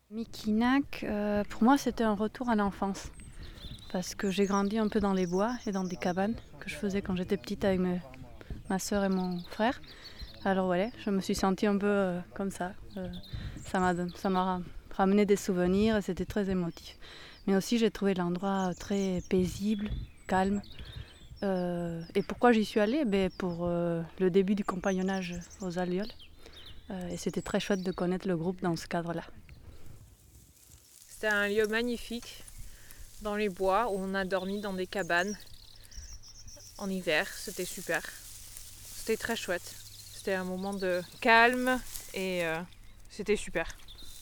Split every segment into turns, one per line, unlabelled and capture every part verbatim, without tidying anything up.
Mekinac, euh, pour moi, c'était un retour à l'enfance. Parce que j'ai grandi un peu dans les bois et dans des cabanes que je faisais quand j'étais petite avec mes- ma soeur et mon frère. Alors voilà, je me suis sentie un peu euh, comme ça. Euh, ça m'a, ça m'a ra- ramené des souvenirs et c'était très émotif. Mais aussi, j'ai trouvé l'endroit très paisible, calme. Euh, et pourquoi j'y suis allée? Ben, Pour euh, le début du compagnonnage aux Allioles. Euh, et c'était très chouette de connaître le groupe dans ce cadre-là.
C'était un lieu magnifique dans les bois où on a dormi dans des cabanes en hiver. C'était super. C'était très chouette. C'était un moment de calme et euh, c'était super.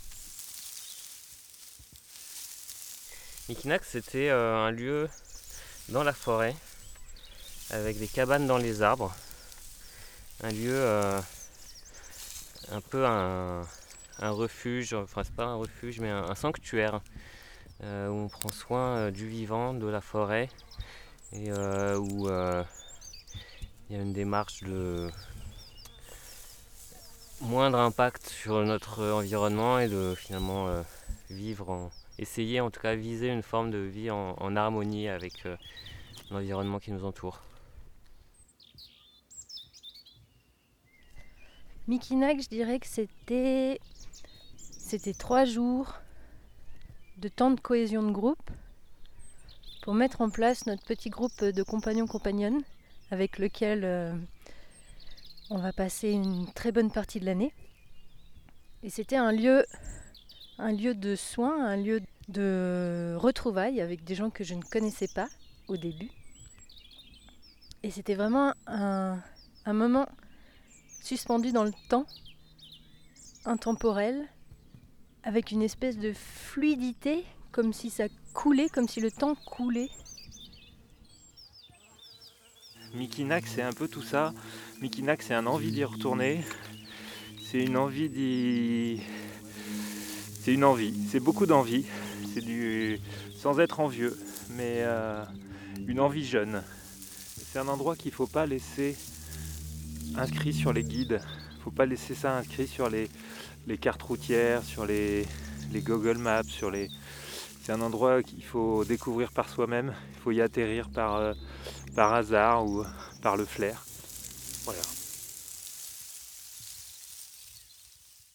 Mekinac, c'était euh, un lieu dans la forêt, avec des cabanes dans les arbres. Un lieu, euh, un peu un, un refuge, enfin c'est pas un refuge, mais un, un sanctuaire, euh, où on prend soin euh, du vivant, de la forêt, et euh, où euh, il y a une démarche de moindre impact sur notre environnement et de finalement euh, vivre en, essayer en tout cas viser une forme de vie en, en harmonie avec euh, l'environnement qui nous entoure.
Mekinac, je dirais que c'était, c'était trois jours de temps de cohésion de groupe pour mettre en place notre petit groupe de compagnons-compagnonnes avec lequel euh, on va passer une très bonne partie de l'année. Et c'était un lieu, un lieu de soins, un lieu de retrouvailles avec des gens que je ne connaissais pas au début. Et c'était vraiment un, un moment suspendu dans le temps, intemporel, avec une espèce de fluidité, comme si ça coulait, comme si le temps coulait.
Mekinac, c'est un peu tout ça. Mekinac, c'est une envie d'y retourner. C'est une envie d'y... C'est une envie, c'est beaucoup d'envie. C'est du... sans être envieux, mais euh, une envie jeune. C'est un endroit qu'il ne faut pas laisser inscrit sur les guides. Il ne faut pas laisser ça inscrit sur les, les cartes routières, sur les, les Google Maps, sur les... C'est un endroit qu'il faut découvrir par soi-même. Il faut y atterrir par, euh, par hasard ou par le flair. Voilà.